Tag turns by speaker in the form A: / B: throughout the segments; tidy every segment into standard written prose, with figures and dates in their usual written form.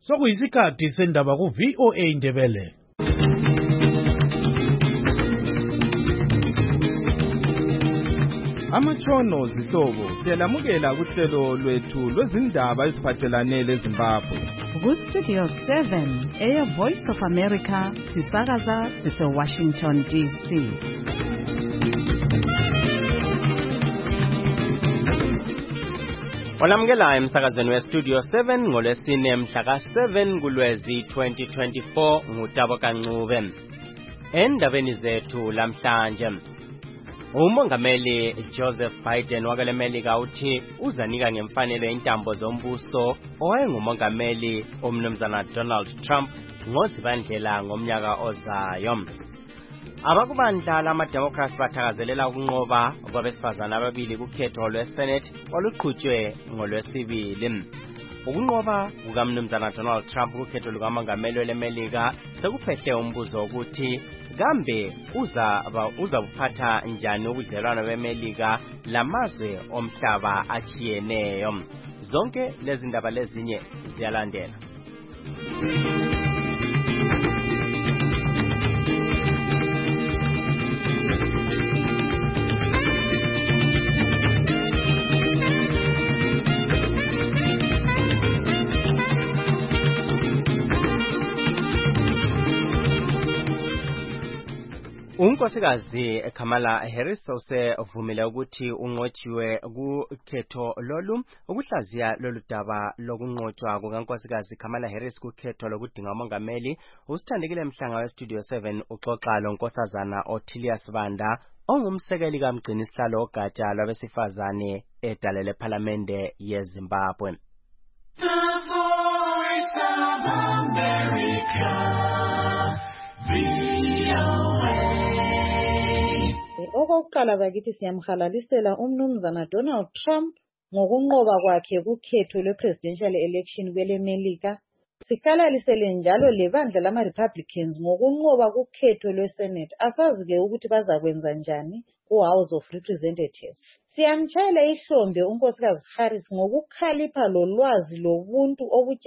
A: Sokuyisikhathi sendaba ku-VOA Indebele.
B: Amatshono zihlobo siyalamukela kuhlelo lwethu lwezindaba eziphathelane leZimbabwe.
C: Ku-Studio 7 Air Voice of America sisakaza sise-Washington DC.
D: Olamukela emsakazweni we-Studio 7 ngolwesine mhla ka-7 kuLwezi 2024 ngutabo kancube. Endabeni zethu lamhlanje, uMongameli Joseph Biden wakele Melika uthi uzanika ngemfanelo intambo zombuso owayengumongameli umnumzana Donald Trump ngozibandlela ngomnyaka ozayo. Abakubandla lama-Democrats bathakazelela ukunqoba kwabesifazana ababili kukhetho lwe-Senate oluqhutshwe ngolwesibili. Ukunqoba kukamnumzana Donald Trump kukhetho lukamongameli welemelika sekuphehle umbuzo ukuthi kambe uzabuphatha njani ubudlelwano bemelika lamazwe omhlaba achiyeneyo. Zonke lezi ndaba lezinye ziyalandela. Unkosikazi Kamala Harris usevumile ukuthi unqotshiwe kukhetho lolu. Ukuhlaziya lolu daba lokunqotshwa kukankosikazi Kamala Harris kukhetho lokudinga umongameli, usithandekile Mhlanga we-Studio 7 uxoxa lonkosazana Othilius Banda ongumsekeli kamgcinisihlalo ogatsha lwabesifazane edale lephalamende yeZimbabwe.
E: The Voice of America,
F: Okokuqala bakithi siyamhalalisela umnumzana Donald Trump ngokunqoba kwakhe kukhetho lwe-presidential election kwelemelika. Sihalalisele njalo lebandla lama-Republicans ngokunqoba kukhetho lwe-Senate. Asazi-ke ukuthi bazakwenza njani ku-House of Representatives. Siyamtshayela ihlombe unkosikazi Harris ngokukhalipha lolwazi lobuntu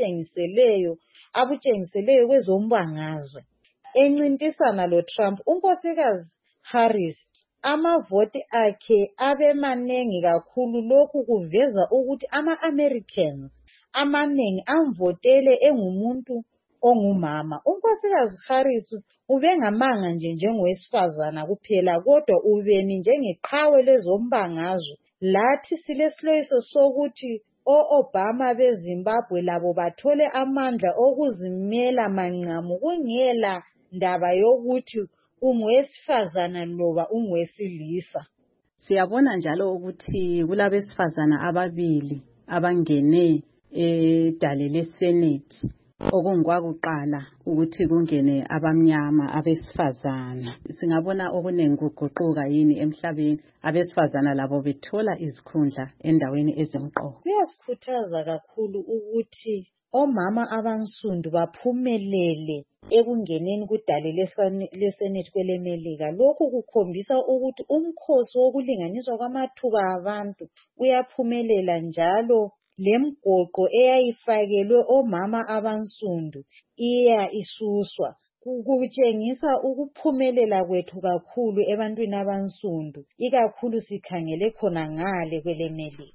F: abutshengiseleyo kwezombangazwe. Encintisana lo-Trump, unkosikazi Harris amavoti akhe abe manengi kakhulu. Lokhu kuveza ukuthi ama-Americans amanengi amvotele engumuntu ongumama. Unkosikazi Harris ubengamanga njengowesifazana kuphela, kodwa ubeni njengeqhawe lezombangazwe. Lathi silesileso sokuthi o-Obama beZimbabwe labo bathole amandla okuzimela manqamu kungela ndaba yokuthi ungowesifazana loba ungowesilisa.
C: Siyabona njalo ukuthi kulabesifazana ababili abangene edale leSenate okungwakuqala ukuthi kungene abamnyama abesifazana. Singabona okunengi kuguquka yini emhlabeni, abesifazana labo bethola izikhundla endaweni ezimqoka.
F: Kuyasikhuthaza kakhulu ukuthi omama abansundu baphumelele ekungeneni kudale leSenate kwelemelika. Lokhu kukhombisa ukuthi umkhosi wokulinganiswa kwamathuba abantu uyaphumelela, njalo lemgoqo eyayifakelwe omama abansundu iya isuswa. Kutshengisa ukuphumelela kwethu kakhulu ebantwini abansundu, ikakhulu sikhangele khona ngale kwelemelika.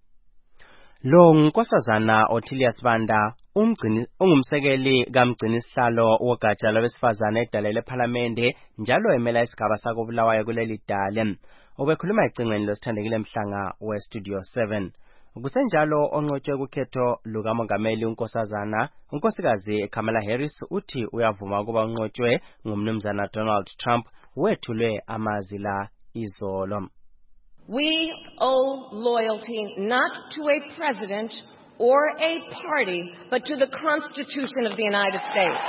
D: Lo nkosazana Othilius Banda ungumsekeli kamgcinisihlalo wogatsha lwabesifazane edale lephalamende njalo emela isigaba sakobulawayo kuleli dale. Ubekhuluma ecingweni losithandekile Mhlanga we-Studio 7. Kusenjalo onqotshwe kukhetho lukamongameli unkosikazi Kamala Harris uthi uyavuma ukuba unqotshwe ngumnumzana Donald Trump wethulwe amazila izolo.
G: We owe loyalty not to a president or a party, but to the Constitution of the United States.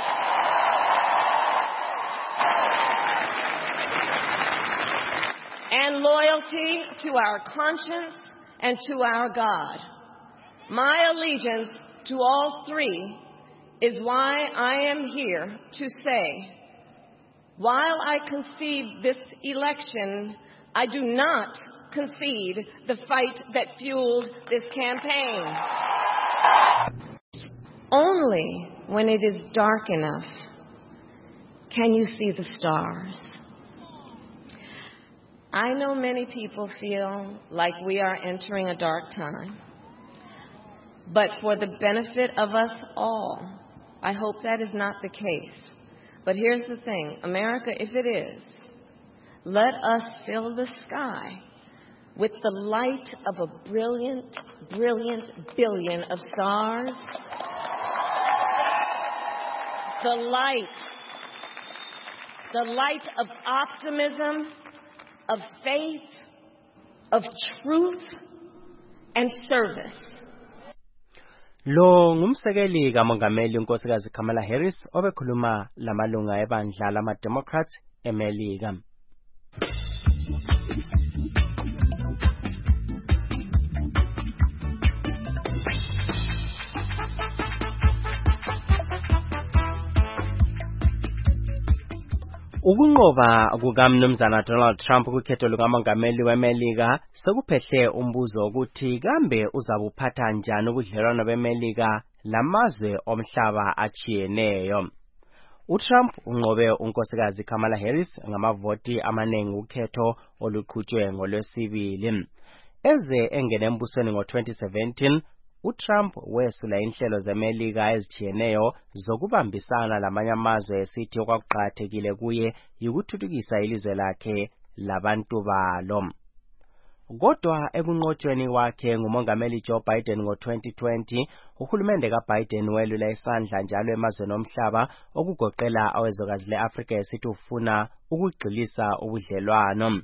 G: And loyalty to our conscience and to our God. My allegiance to all three is why I am here to say, while I concede this election, I do not concede the fight that fueled this campaign. Only when it is dark enough can you see the stars. I know many people feel like we are entering a dark time, but for the benefit of us all, I hope that is not the case. But here's the thing, America, if it is, let us fill the sky with the light of a brilliant, brilliant billion of stars. The light of optimism, of faith, of truth, and service.
D: Lo ngumsekeli kamongameli unkosikazi Kamala Harris obekhuluma lamalunga ebandla lama-Democrats eMelika. Ukunqoba kukaMnumzana Donald Trump kukhetho lukamongameli weMelika sekuphehle umbuzo ukuthi kambe uzabuphatha njani ubudlelwano beMelika lamazwe omhlaba achiyeneyo. uTrump unqobe unkosikazi Kamala Harris ngamavoti amaningi ukhetho oluqhutshwe ngolwesibili. Eze engene embusweni ngo-2017, uTrump wesula inhlelo zeMelika ezichiyeneyo zokubambisana lamanye amazwe esithi okwakuqakathekile kuye yikuthuthukisa ilizwe lakhe labantu balo. Kodwa ekunqotshweni wakhe ngumongameli Joe Biden ngo-2020, uhulumende kaBiden welula isandla njalo emazweni omhlaba okugoqela awezwekazi le-Afrika esithi ufuna ukugxilisa ubudlelwano.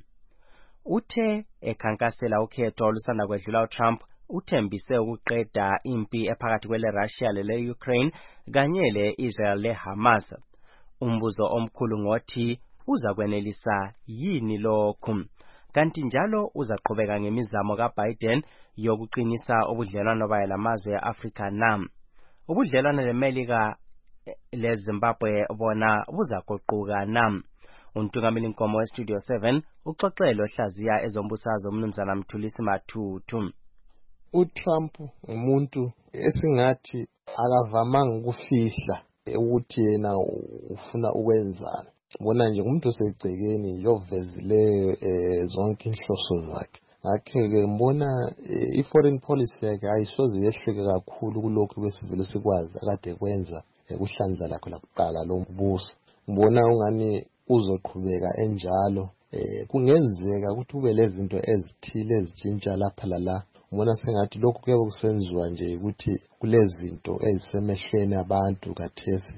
D: Uthe ekhankasela ukhetho olusanda kwedlula uTrump uthembise ukuqeda impi ephakathi kwele-Russia lele-Ukraine kanye le-Israel le-Hamas. Umbuzo omkhulu ngothi uzakwenelisa yini lokhu? Kanti njalo uzaqhubeka ngemizamo kaBiden yokuqinisa ubudlelwano bayo lamazwe e-Afrika na? Ubudlelwano leMelika leZimbabwe bona buzaguquka na? Untungameli Nkomo weStudio 7 uxoxele ohlaziya ezombusazwe uMnumzana Mthulisi Mathuthu.
H: uTrump umuntu esingathi akavamanga ukufihla ukuthi yena ufuna ukwenzani. Bona nje umuntu osegcekeni yovezileyo zonke inhloso zakhe. Ngakho-ke mbona i-foreign policy yakhe ayisoze yehlike kakhulu kulokhu besivele sikwazi akade kwenza kuhlandla lakho lakuqala lo mbuso. Mbona ungani uzoqhubeka enjalo. Kungenzeka ukuthi kube lezinto ezithile ezitshintsha lapha lala. Mbona sengathi lokhu kuyabe kusenziwa nje ukuthi kulezinto ezisemehlweni abantu kathesi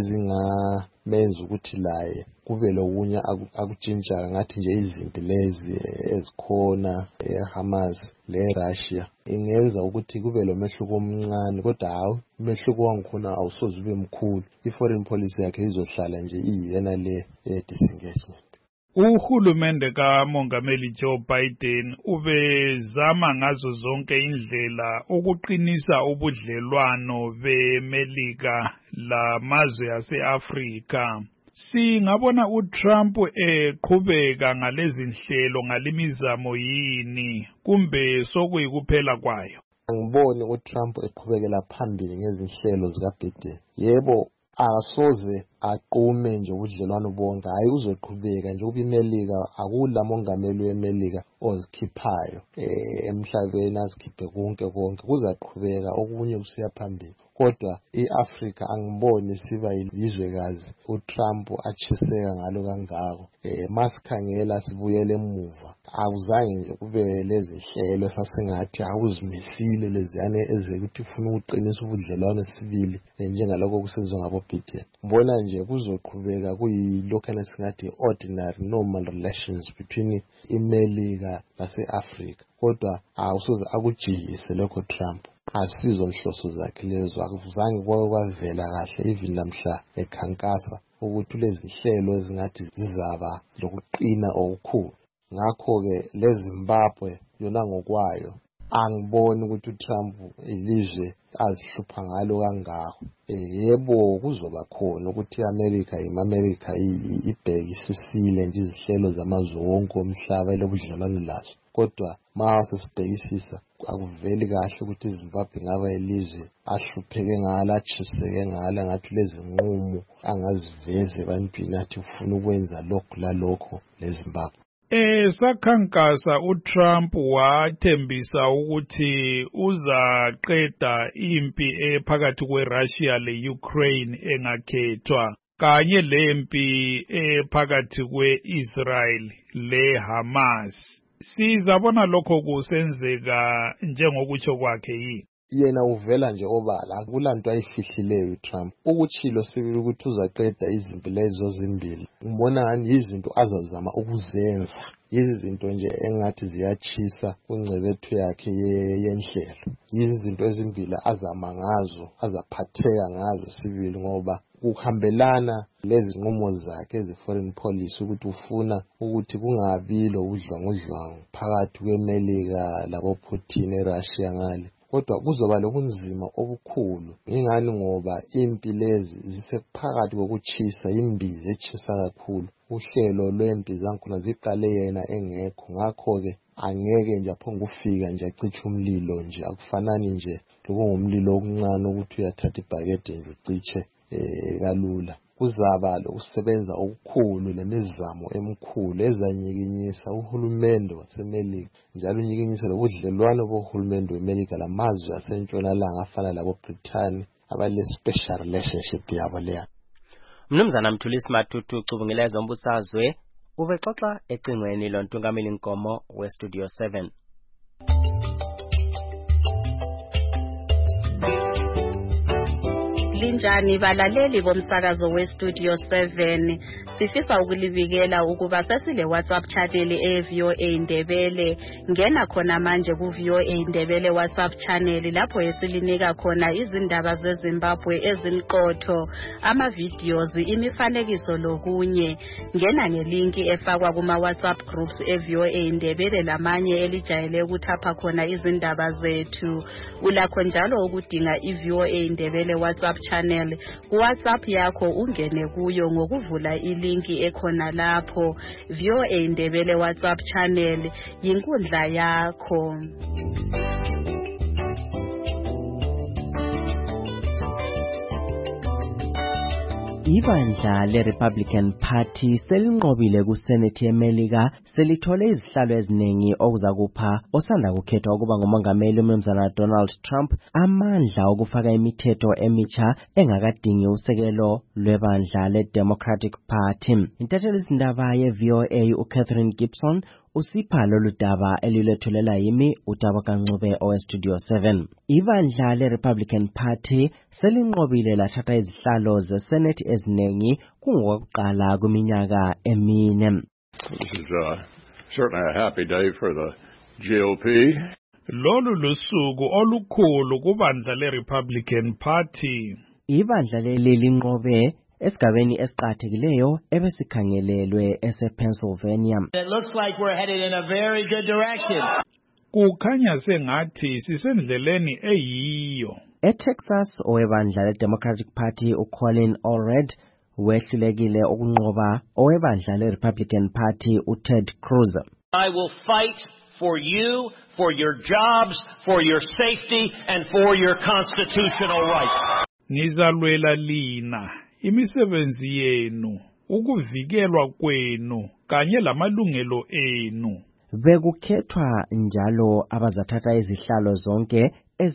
H: ezingamenza ukuthi laye kube lokunye akutshintsha ngathi nje izinto lezi ezikhona eHamas leRussia ingenza ukuthi kube lo mehluko omncane, kodwa hawu umehluko wangikhona awusoze ube mkhulu. I-foreign policy yakhe izohlala nje iyena le disengagement.
I: Uhulumende kamongameli Joe Biden ubezama ngazo zonke indlela ukuqinisa ubudlelwano beMelika lamazwe ase-Afrika. Singabona uTrump eqhubeka ngalezi nhlelo ngalimizamo yini kumbe sokuyikuphela kwayo?
H: Angiboni uTrump eqhubekela phambili ngezinhlelo zikaBiden. Yebo, asoze aqume nje ubudlelwano bonke, hayi uzoqhubeka nje ubimelika akula mongameli weMelika ozikhiphayo emhlabeni azikhiphe konke kuzaqhubeka okunye kusiya phambili. Kodwa iAfrika angiboni siba yizwekazi uTrump achiseka ngalo kangako. Masikhangela sibuyele emuva, awuzange nje kube lezi hlelo sasingathi awuzimisile leziyane ezekuthi ufuna ukuqinisa ubudlelwano sibili njengalokho kusenziwa ngabo Biden. Mbona nje kuzoqhubeka kuyilokho esingathi ordinary normal relations between iMelika nase-Afrika. Kodwa awusoze akujiyise lokho Trump. Asizo nhloso zakhe lezo, akuzange kwavela kahle even namhla ekhankasa ukuthi lezi hlelo ezingathi zizaba lokuqina okukhulu. Ngakho-ke leZimbabwe yona ngokwayo angiboni ukuthi uTrump ilizwe azihlupha ngalo kangako. Yebo kuzoba khona ukuthi iAmerica ibhekisisile nje izihlelo zamazwe wonke omhlaba lobudlelwano lazo. Kodwa mase sibhekisisa akuveli kahle ukuthi iZimbabwe ngaba ilizwe ahlupheke ngalo, atshiseke ngalo, ngathi lezi nqumo angaziveze ebantwini athi ufuna ukwenza lokhu lalokho leZimbabwe.
I: Sakhankasa uTrump wathembisa ukuthi uzaqeda impi phakathi kweRussia leUkraine engakhethwa kanye lempi phakathi kweIsrael leHamas. Sizabona lokho kusenzeka njengokutsho kwakhe yini?
H: Yena uvela nje obala, akulanto ayifihlileyo uTrump. Ukuchilo sibili ukuthi uzaqeda izimpi lezo zimbili. Ngibona ngani izinto azazama ukuzenza. Izinto nje engathi ziyachisa kungcebethu yakhe yenhlelo. Izinto ezimbili azama ngazo, azaphatheka ngazo sibili ngoba kuhambelana lezi nqumo zakhe eze-foreign policy ukuthi ufuna ukuthi kungabi lobudlwangudlwangu phakathi kweMelika laboPutin eRussia ngale. Kodwa kuzoba lobunzima obukhulu ingani ngoba impi lezi zisephakathi kokuchisa, imbizi echisa kakhulu. Uhlelo lwempi zankhona ziqale yena engekho, ngakho-ke angeke nje aphongufika nje acithi umlilo nje, akufanani nje lokungumlilo okuncane ukuthi uyathatha ibhakede nje uciche kalula. Kuzaba lokusebenza okukhulu nemizamo emikhulu ezanyikinyisa uhulumende waseMelika, njalo unyikinyisa lobudlelwano bohulumende weMelika lamazwe asentshonalanga afana laboBrithani abale-special relationship yabo leya.
D: Mnumzana Mthulisi Matutu ucubungileza umbusazwe ubexoxa ecingweni lontungameli Nkomo weStudio 7.
C: Linjani balaleli bomsakazo weStudio 7, sifisa ukulibikela ukuba sesile WhatsApp channel eVOA Indebele. Ngena khona manje kuVOA Indebele WhatsApp channel lapho esilinika khona izindaba zeZimbabwe ezimqotho, ama videos, imifanekiso lokunye. Ngena ngelinki efakwa kuma WhatsApp groups eVOA Indebele lamanye elijayele ukuthapha khona izindaba zethu. Ulakho njalo ukudinga iVOA Indebele WhatsApp channel WhatsApp yakho, ungene kuyo ngokuvula ilinki ekhona lapho. VOA Indebele WhatsApp channel yinkundla yakho.
D: Ibandla le-Republican Party selinqobile kuSenate yeMelika, selithole izihlalo eziningi okuzakupha osanda kukhethwa ukuba ngumongameli uMnumzana Donald Trump amandla okufaka imithetho emitsha engakadingi usekelo lwebandla le-Democratic Party. Intatheli izindaba ye-VOA uCatherine Gibson usipha lolu daba elilethulela yimi uTabo Kancube oweStudio 7. Ibandla le-Republican Party selinqobile lathatha izihlalo zeSenate eziningi kungokuqala kwiminyaka emine.
J: This is certainly a happy day for the GOP.
I: Lolu lusuku olukhulu kubandla le-Republican Party.
D: Ibandla leli linqobe esigabeni esiqathekileyo ebesikhangelelwe esePennsylvania.
K: It looks like we're headed in a very good direction.
I: Kukhanya sengathi sisendleleni eyiyo.
D: ETexas owebandla le-Democratic Party uColin Allred wehlulekile ukunqoba owebandla le-Republican Party uTed Cruz.
K: I will fight for you, for your jobs, for your safety, and for your constitutional rights.
I: Nizalwela lina, imisebenzi yenu, ukuvikelwa kwenu, kanye lamalungelo enu.
D: Bekukhethwa njalo abazathatha izihlalo zonke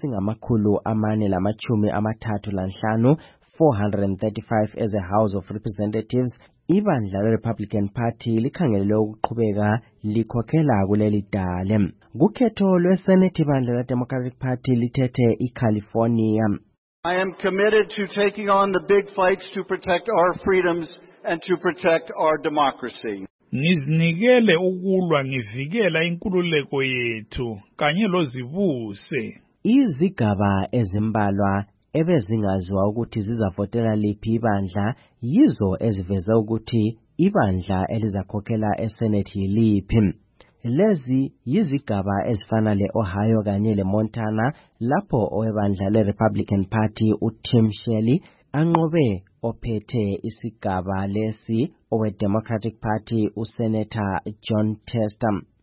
D: ezingama435 435 as a House of Representatives. Ibandla le-Republican Party likhangelele ukuqhubeka likhokhela kuleli dale. Kukhetho lweSenate ibandla le-Democratic Party lithethe iCalifornia.
L: I am committed to taking on the big fights to protect our freedoms and to protect our democracy.
I: Ngizinikele ukulwa ngivikela inkululeko yethu kanye lozibuse.
D: Izigaba ezimbalwa ebezingaziwa ukuthi zizavotela liphi ibandla yizo eziveze ukuthi ibandla elizakhokhela eSenate yiliphi. Lezi yizigaba ezifana le-Ohio kanye le-Montana lapho owebandla le-Republican Party uTim Shelley anqobe ophethe isigaba lesi owe-Democratic Party uSenator John Tester.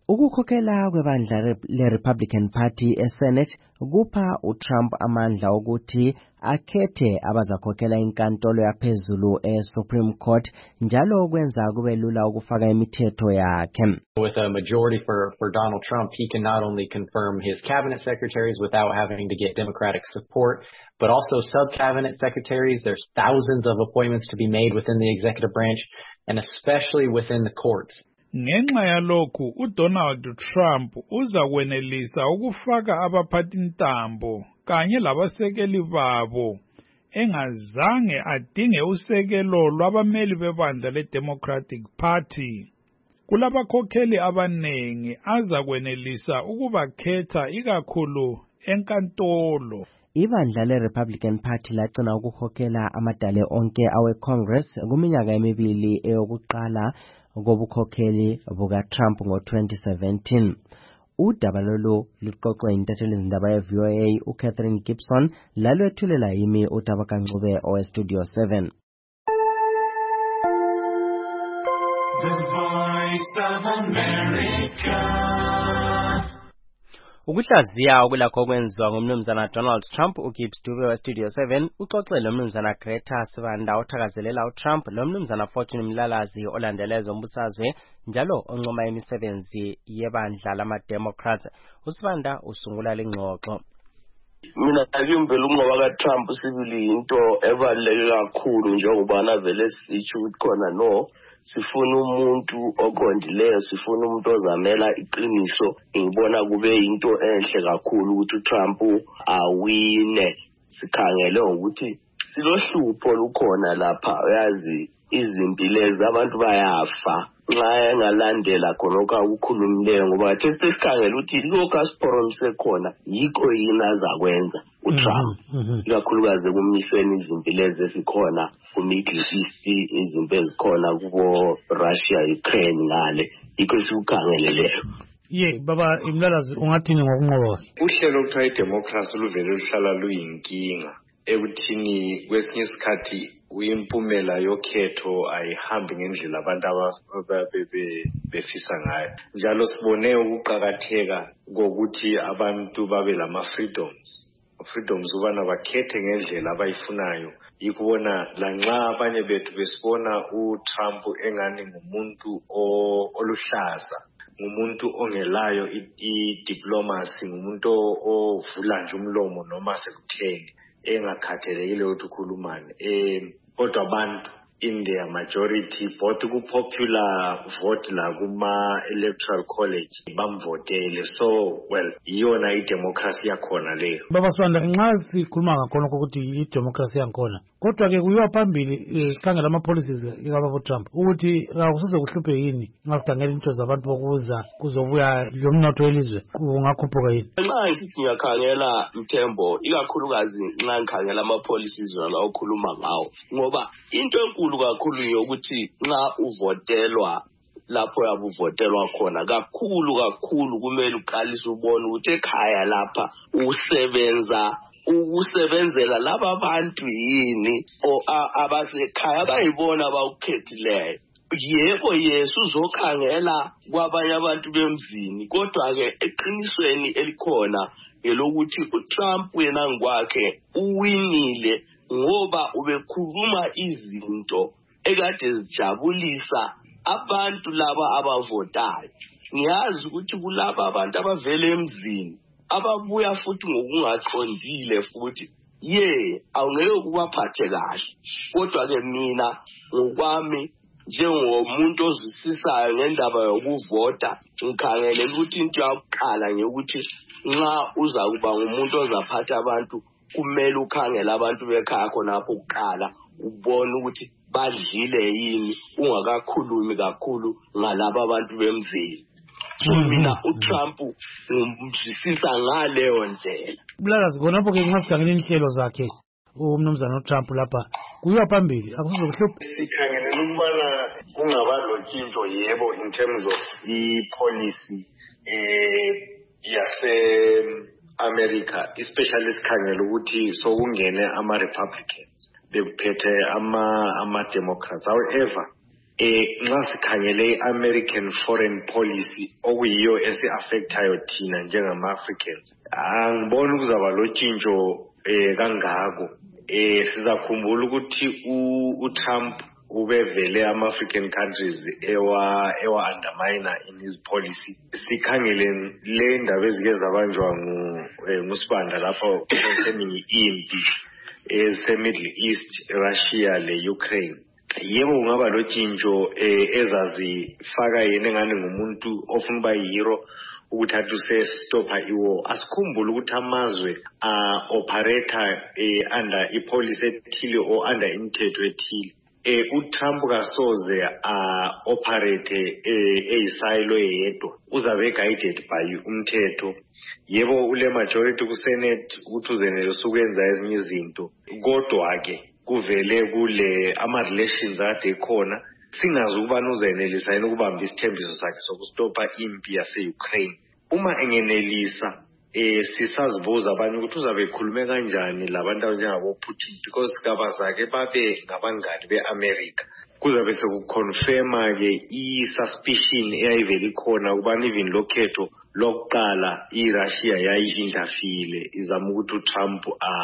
D: Ukukhokhela kwebandla le-Republican Party eSenate kupha uTrump amandla ukuthi akhethe abazakhokhela inkantolo yaphezulu eSupreme Court njalo kwenza kube lula ukufaka imithetho yakhe.
M: With a majority for Donald Trump, he can not only confirm his cabinet secretaries without having to get Democratic support, but also sub-cabinet secretaries. There's thousands of appointments to be made within the executive branch, and especially within the courts.
I: Ngenxa yalokhu uDonald Trump uzakwenelisa ukufaka abaphathintambo kanye labasekeli babo engazange adinge usekelo lwabameli bebandla leDemocratic Party. Kulabakhokheli abanengi azakwenelisa ukubakhetha ikakhulu enkantolo.
D: Ibandla le-Republican Party lagcina ukukhokhela amadale onke awe-Congress kuminyaka emibili eyokuqala ngobukhokheli buka-Trump ngo-2017. Udaba lolu luqoqwe intathelizindaba ye-VOA uCatherine Gibson lalwethulela yimi uTabaka Ncube oweStudio 7.
E: The Voice of America.
D: Ukuhlaziya okulakho okwenziwa ngumnumzana Donald Trump, uGibbs Dube weStudio 7 uxoxele umnumzana Greta Sibanda othakazelela uTrump lomnumzana Fortune Mlalazi olandela ezombusazwe njalo oncoma imisebenzi yebandla lama-Democrats. USibanda usungula lengxoxo.
N: Mina akumbela unqoba kaTrump sibili into ebaluleke kakhulu njengoba navele sitsho ukuthi khona no sifuna umuntu oqondileyo, sifuna umuntu ozamela iqiniso. Ngibona kube into enhle kakhulu ukuthi uTrump awine. Sikhangele ukuthi silohlupho lukhona lapha, uyazi izimpilo abantu bayafa nxa engalandela khonokho ukukhulumileyo, ngoba sesikhangela ukuthi lokho asiphoromise khona yikho yini azakwenza uTrump, ikakhulukazi kumisweni izimpilo ezikhona ku-Middle East, izinto ezikhona kubo Russia, Ukraine ngale, yikho sikukhangeleleyo.
A: Baba Mlalazi, ungathini ngokunqoba?
O: Uhlelo lokuthiwa idemocracy luvele luhlala luyinkinga ekuthini kwesinye isikhathi impumela yokhetho ayihambi ngendlela abantu befisa ngayo. Njalo sibone ukuqakatheka kokuthi abantu babe lama-freedoms ubana bakhethe ngendlela abayifunayo. Yikubona lanxa abanye bethu besibona uTrump engani ngumuntu oluhlaza, ngumuntu ongelayo i-diplomacy, ngumuntu ovula nje umlomo noma sekutheni engakhathalekile ukuthi ukhulumane. Kodwa abantu in their majority both ku-popular vote la kuma-electoral college bamvotele, so well iyona idemocracy yakhona leyo.
A: Baba Sibanda, nxa sikhuluma ngakhona ukuthi idemocracy yakhona, kodwa-ke kuyiwa phambili sikhangela ama-policies kababa Trump ukuthi akusuze kuhluphe yini nxa sikhangela into zabantu bokuza kuzobuya lomnotho welizwe kungakhuphuka yini?
N: Nxa sithi ngiyakhangela Mthembo, ikakhulukazi nxa ngikhangela ama-policies wala okhuluma ngawo, ngoba into enkulu kakhulu yokuthi nxa uvotelwa lapho yabuvotelwa khona kakhulu kumele uqalise ubone ukuthi ekhaya lapha ukusebenzela laba abantu yini abasekhaya abayibona abawukhethileyo. Yebo Yesu uzokhangela kwabanye abantu bemzini, kodwa-ke eqinisweni elikhona elokuthi uTrump yena ngokwakhe uwinile ngoba ubekhuluma izinto ekade zijabulisa abantu laba abavotayo. Ngiyazi ukuthi kulaba abantu abavele emzini ababuya futhi ngokungaqondile futhi awungeke kubaphathe kahle. Kodwa-ke mina ngokwami njengomuntu ozwisisayo ngendaba yokuvota, ngikhangelela ukuthi into yakuqala ngeyokuthi nxa uza kuba ngumuntu ozaphatha abantu kumele ukhangele abantu bekhaya khonapho kuqala ubone ukuthi badlile yini, ungakakhulumi kakhulu ngalabo abantu bemzini. So mina uTrump ngimzwisisa ngaleyo ndlela.
A: Mlalazi, khonapho-ke nxa sikhangela inhlelo zakhe umnumzana uTrump lapha kuyiwa phambili akusuze kuhluphe.
O: Sikhangelela ukubana kungaba lotshintsho yebo in terms of i-policy yase-America, especially sikhangela ukuthi sokungene ama-Republicans bekuphethe ama-Democrats. However, nxa sikhangele American foreign policy okuyiyo esi-affectayo thina njengama-Africans angiboni ukuzaba lotshintsho kangako. Sizakhumbula ukuthi uTrump ubevele ama-African countries ewa-undermine in his policy. Sikhangele le ndaba ezike zabanjwa nguSibanda lapho kuseningi impi ese-Middle East, Russia le-Ukraine. Yebo kungaba lotshintsho ezazifaka yena engane ngumuntu ofuna uba yihero ukuthi athi usestopha iwar. Asikhumbule ukuthi amazwe operator under ipolicy ethile or under imithetho ethile. uTrump kasoze operate eyisilo yedwa, uzabe guided by umthetho. Yebo ule majority ku Senate ukuthi uzenelisa ukwenza ezinye izinto, kodwa ke kuvele kule ama relations ade khona singazi ukubana uzenelisa yini ukubamba isithembiso sakhe sokustopa impi yase-Ukraine. Uma engenelisa sisazibuza abanye ukuthi uzabe ekhulume kanjani labantu njengabo Putin, because gaba zakhe babe ngabangani beAmerica. Kuzabe sekuconfirma ke i-suspicion eyayivele ikhona ukubana even lokhetho lokuqala iRussia yayi-interfere izama ukuthi uTrump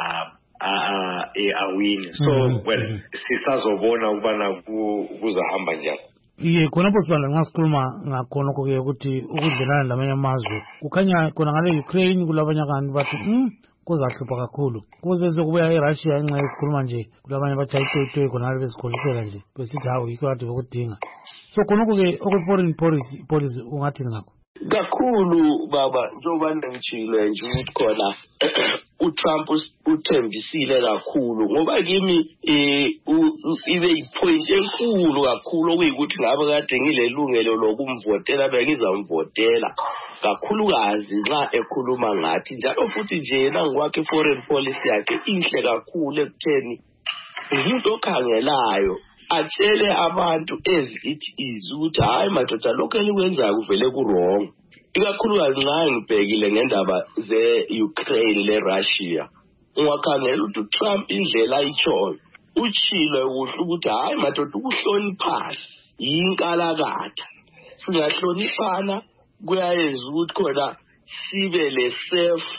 O: awine. So well sisazobona ukubana kuzahamba njani.
A: Khonapho sibanda nxa sikhuluma ngakhona ke ukuthi ukudlelana lamanye amazwe kukhanya khona ngale Ukraine kulabanye abantu bathi kuzahlupha kakhulu kube kubuya eRussia nxa sikhuluma nje kulabanye bathi ayitoyi khona ngale besikholisela nje besithi hawo yikho kade bekudinga. So khonapho ke foreign policy ungathi ngakho
N: kakhulu baba njengoba ngitshilo nje ukuthi khona uTrump uthembisile kakhulu ngoba kimi ibe ipoint enkulu kakhulu okuyikuthi ngabe kade ngilelungelo lokumvotela bengizamvotela kakhulukazi nxa ekhuluma ngathi njalo futhi nje yena ngokwakhe foreign policy yakhe inhle kakhulu ekutheni umuntu okhangelayo atshele abantu ezithize ukuthi hayi madoda lokho elikwenzayo kuvele kurong. Ikakhulukazi nxa ngibhekile ngendaba ze-Ukraine le-Russia ungakhangela ukuthi uTrump indlela ayitshoyo utshilo kuhle ukuthi hayi madoda ukuhloniphana yinkalakatha, singahloniphana kuyayenza ukuthi khona sibe le-safe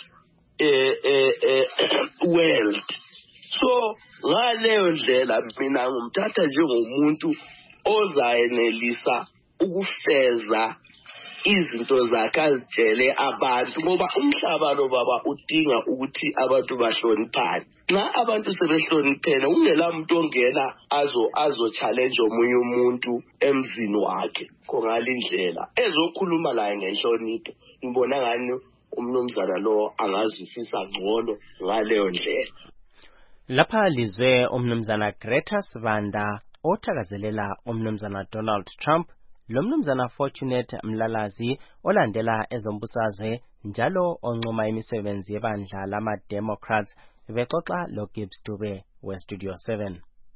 N: world. So ngaleyo ndlela mina ngumthatha njengomuntu ozayenelisa ukufeza izinto zakhe azitshele abantu ngoba umhlaba lo baba udinga ukuthi abantu bahloniphane. Nxa abantu sebehloniphene ungela muntu ongena azo-challenge omunye umuntu emzini wakhe khongale indlela ezokhuluma laye ngenhlonipho. Ngibona ngani umnumzana lo angazwisisa ngcono ngaleyo ndlela.
D: Lapha lizwe umnumzana Greta Sibanda othakazelela umnumzana Donald Trump lo mnumzana Fortunate Mlalazi olandela ezombusazwe njalo oncoma imisebenzi yebandla lama-Democrats bexoxa lo Gibbs Dube we-Studio 7.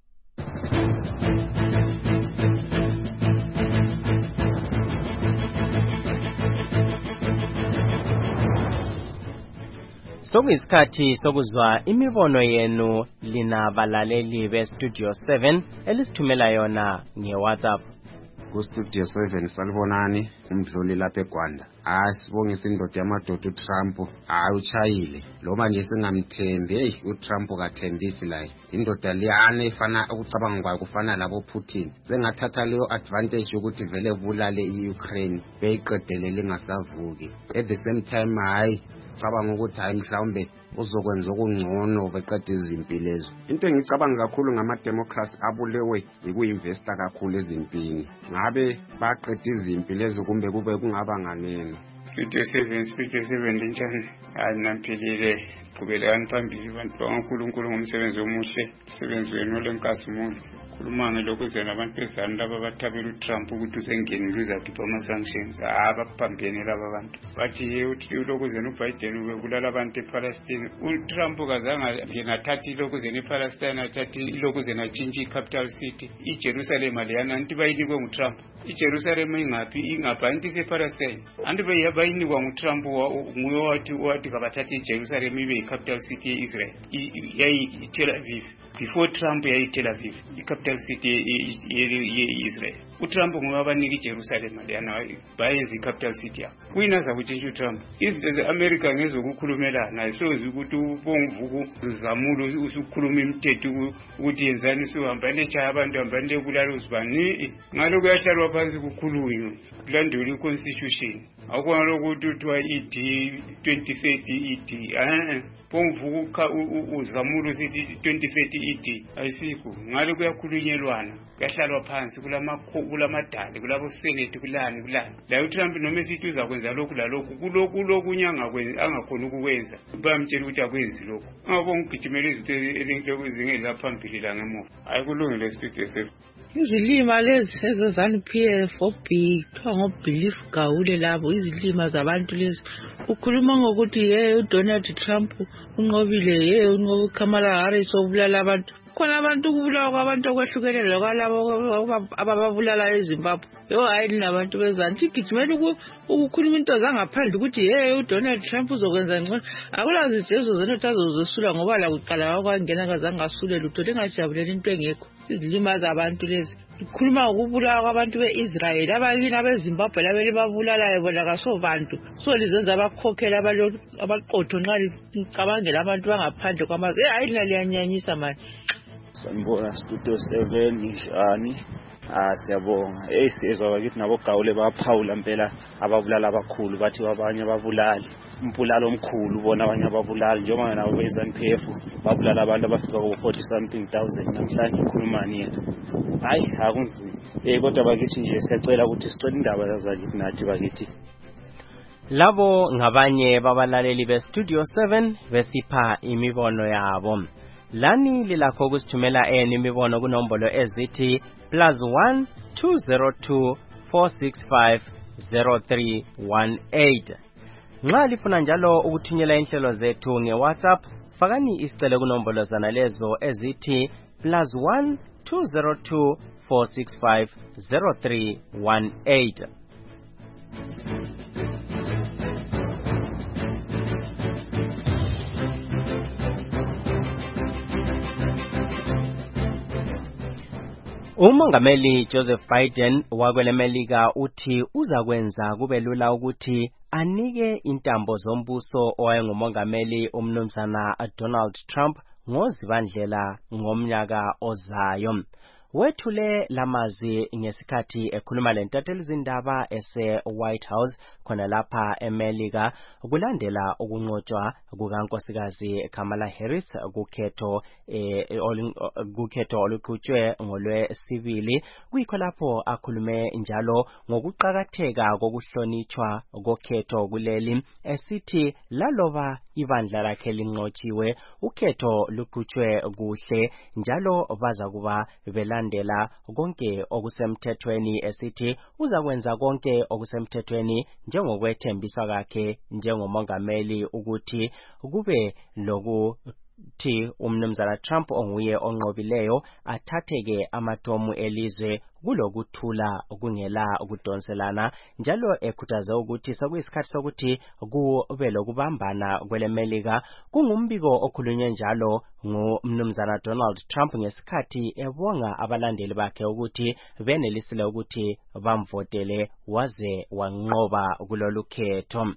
D: Sokuyisikhathi sokuzwa imibono yenu lina balaleli be-Studio 7 elisithumela yona nge-WhatsApp.
P: Ku-Studio 7 salibonani umdluli lapha eGwanda. Sibongisa indoda yamadoda uTrump uchayile lo manje singamthembi. uTrump kathembisi la indoda liyana efana ukucabanga kwayo kufana labo Putin. Sengathatha leyo advantage ukuthi vele bulale iUkraine beyiqedelele ingasavuki. At the same time hayi sicabanga ukuthi hayi mhlawumbe uzokwenza okungcono beqeda izimpi lezo. Into engicabanga kakhulu ngama-Democrats abulewe ikuyinvesta kakhulu ezimpini. Ngabe baqeda izimpi lezo kumbe kube kungaba nganeni?
Q: Studio 7 linjani? Nampilile qhubelani phambili bantu bakaNkulunkulu ngomsebenzi omuhle, umsebenzi wenu olenkazimulo. Khuluma ngelokhu zena abantu bezana laba bathabela uTrump ukuthi usengenile uzakhipha ama-sanctions. Baphambene laba bantu bathi uthi lokhu zena uBiden ubebulala abantu ePalestine. uTrump kazange ngenathathi lokhu zena ePalestine athathi lokhu zena atshintshe i-capital city iJerusalem aliyana anti bayinikwe nguTrump. iJerusalem ingaphi anti isePalestine anti bayinikwa nguTrump nguye wathi kabathathe iJerusalem ibe i-capital city ye-Israel yayi-Tel Aviv. Before Trump yayi Tel Aviv, the capital city ye-Israel. uTrump ngoba abanika iJerusalem leyana bayenza icapital city yakhe kuyina zakutshintsha uTrump izinto ze-America ngezokukhulumelana ayisozi ukuthi ubongivuku uzamulo usukhuluma imithetho ukuthi yenzani usuhambane echaya abantu hambane ebulala uzibani ngalo kuyahlalwa phansi kukhulunywe kulandela i-constitution akukho ngalokho kuthiwa ED 2030 ED bongivuka uzamulo sithi 2030 ED ayisikho ngalo kuyakhulunyelwana kuyahlalwa phansi kulamadale kulabo senate kulani la uTrump noma esithi uzakwenza lokhu lalokhu kulokhu angakhona ukukwenza bayamtshela ukuthi akwenzi lokhu angabonga ugijimela izinto ezinhloko zingela phambili la ngemuva ayikulungile speaker self
R: izilima lezi ezezanu-PF4B kuthiwa ngo-Belief Gawule labo izilima zabantu lezi ukhuluma ngokuthi uDonald Trump unqobile unqobe uKamala Harris obulala abantu khona abantu ukubulawa kwabantu okwehlukenele lokwalabo abababulala eZimbabwe hayi linabantu bezanti igijimela ukukhuluma into zangaphandle ukuthi uDonald Trump uzokwenza ngcono akulazi ijezo zenothi azozesula ngoba la kuqala kwangena kazange asule lutho lingajabulela into engekho izilima zabantu lezi ukhuluma ngokubulawa kwabantu beIsrael abakini abeZimbabwe labeli babulalayo bona kasobantu so lizenza abakhokhela abaqotho nxa licabangela abantu bangaphandle kwamazwe hayi liyanyanyisa manje
S: sanibona Studio 7 njani siyabonga siyezwa bakithi nabo Gawule baphawula impela ababulala abakhulu bathi abanye ababulali umpulalo omkhulu bona abanye ababulali njengoba nabo beZANU-PF babulala abantu abafika ku 40 something thousand namhlanje ikhulumani yethu hayi akunzima kodwa bakithi nje siyacela ukuthi sicela indaba zakithi nathi bakithi
D: labo ngabanye babalaleli beStudio 7 besipha imibono yabo lani lilakho kusithumela imibono kunombolo ezithi +1 202 465 0318 nxa lifuna njalo ukuthunyela inhlelo zethu ngeWhatsApp fakani isicelo kunombolo zana lezo ezithi +1 202 465 0318 Umongameli Joseph Biden wakwelemelika uthi uzakwenza kube lula ukuthi anike intambo zombuso owayengumongameli umnumzana Donald Trump ngozibandlela ngomnyaka ozayo. Wethule lamazwi ngesikhathi ekhuluma lentatheli izindaba ese-White House khona lapha eMelika kulandela ukunqotshwa kukankosikazi Kamala Harris kukhetho oluqhutshwe ngolwesibili kuyikho lapho akhulume njalo ngokuqakatheka kokuhlonitshwa kokhetho kuleli esithi laloba ibandla lakhe linqotshiwe ukhetho luqhutshwe kuhle njalo baza kuba belandela konke okusemthethweni esithi uzakwenza konke okusemthethweni njengokwethembisa kwakhe njengomongameli ukuthi kube lokuthi umnumzana Trump onguye onqobileyo athatheke amatomu elizwe kulokuthula kungela ukudonselana njalo ekhuthaze ukuthi sokuyisikhathi sokuthi kube lokubambana kwelemelika kungumbiko okhulunywe njalo ngumnumzana Donald Trump ngesikhathi ebonga abalandeli bakhe ukuthi benelisile ukuthi bamvotele waze wanqoba kulolu khetho.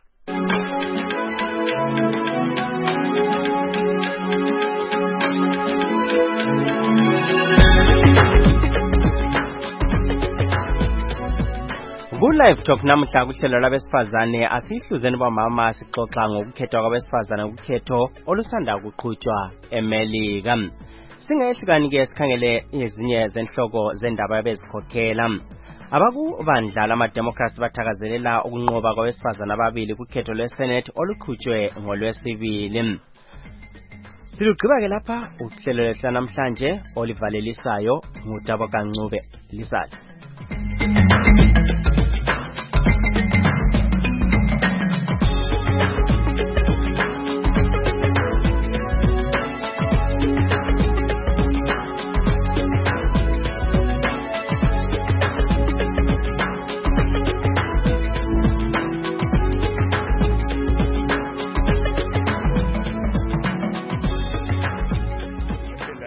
D: Ku-Live Talk namhla kuhlelo lwabesifazane asihluzeni bomama sixoxa ngokukhethwa kwabesifazane kukhetho olusanda kuqhutshwa eMelika. Singehlukani-ke sikhangele ezinye zenhloko zendaba ebezikhokhela. Abakubandla lamademocrats bathakazelela ukunqoba kwabesifazane ababili kukhetho lweSenate oluqhutshwe ngolwesibili. Silugqiba-ke lapha uhlelo lwethu namhlanje olivalelisayo nguTabo Kancube lisale.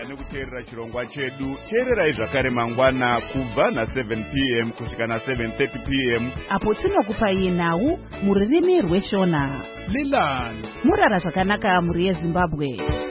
T: nekuteerera chirongwa chedu. Teererai zvakare mangwana kubva na7 p.m. kusvika na7:30 p.m.
U: apo tinokupai nhau mururimi rweshona.
I: Lilani
U: murara zvakanaka muri yeZimbabwe.